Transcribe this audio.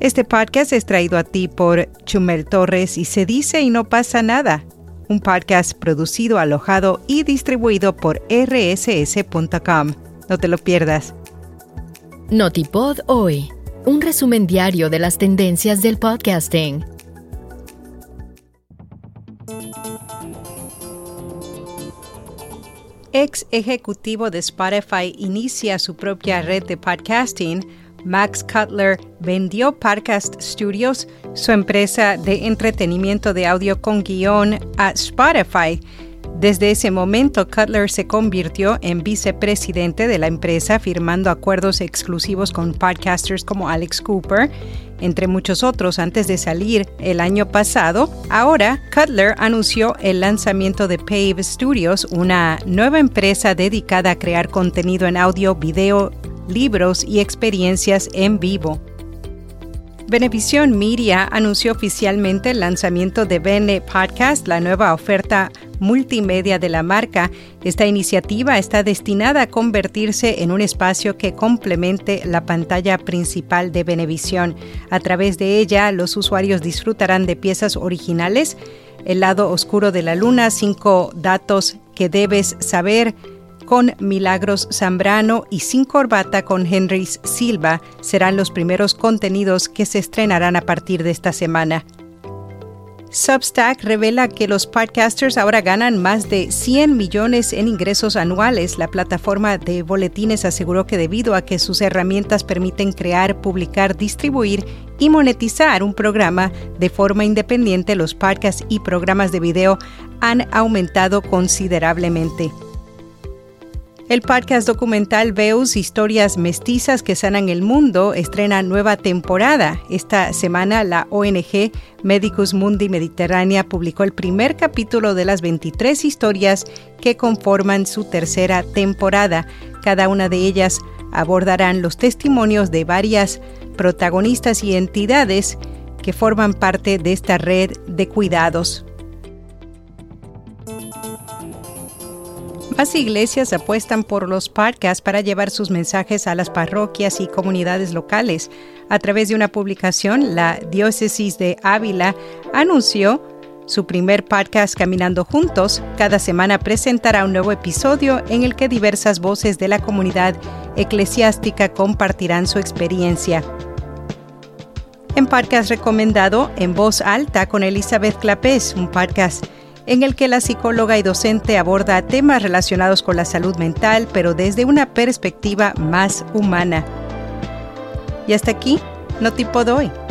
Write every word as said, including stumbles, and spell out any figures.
Este podcast es traído a ti por Chumel Torres y Se Dice y No Pasa Nada, un podcast producido, alojado y distribuido por erre ese ese punto com. No te lo pierdas. Notipod Hoy, un resumen diario de las tendencias del podcasting. Ex ejecutivo de Spotify inicia su propia red de podcasting. Max Cutler vendió Podcast Studios, su empresa de entretenimiento de audio con guión, a Spotify. Desde ese momento, Cutler se convirtió en vicepresidente de la empresa, firmando acuerdos exclusivos con podcasters como Alex Cooper, entre muchos otros, antes de salir el año pasado. Ahora, Cutler anunció el lanzamiento de Pave Studios, una nueva empresa dedicada a crear contenido en audio, video, libros y experiencias en vivo. Venevisión Media anunció oficialmente el lanzamiento de Vene Podcast, la nueva oferta multimedia de la marca. Esta iniciativa está destinada a convertirse en un espacio que complemente la pantalla principal de Venevisión. A través de ella, los usuarios disfrutarán de piezas originales, El lado oscuro de la luna, cinco datos que debes saber, con Milagros Zambrano, y Sin Corbata con Henry Silva serán los primeros contenidos que se estrenarán a partir de esta semana. Substack revela que los podcasters ahora ganan más de cien millones en ingresos anuales. La plataforma de boletines aseguró que debido a que sus herramientas permiten crear, publicar, distribuir y monetizar un programa de forma independiente, los podcasts y programas de video han aumentado considerablemente. El podcast documental Veus, Historias Mestizas que Sanan el Mundo, estrena nueva temporada. Esta semana la O N G Medicus Mundi Mediterránea publicó el primer capítulo de las veintitrés historias que conforman su tercera temporada. Cada una de ellas abordarán los testimonios de varias protagonistas y entidades que forman parte de esta red de cuidados. Más iglesias apuestan por los podcasts para llevar sus mensajes a las parroquias y comunidades locales. A través de una publicación, la Diócesis de Ávila anunció su primer podcast Caminando Juntos. Cada semana presentará un nuevo episodio en el que diversas voces de la comunidad eclesiástica compartirán su experiencia. En podcast recomendado, En Voz Alta con Elizabeth Clapés, un podcast en el que la psicóloga y docente aborda temas relacionados con la salud mental, pero desde una perspectiva más humana. Y hasta aquí, Notipod Hoy.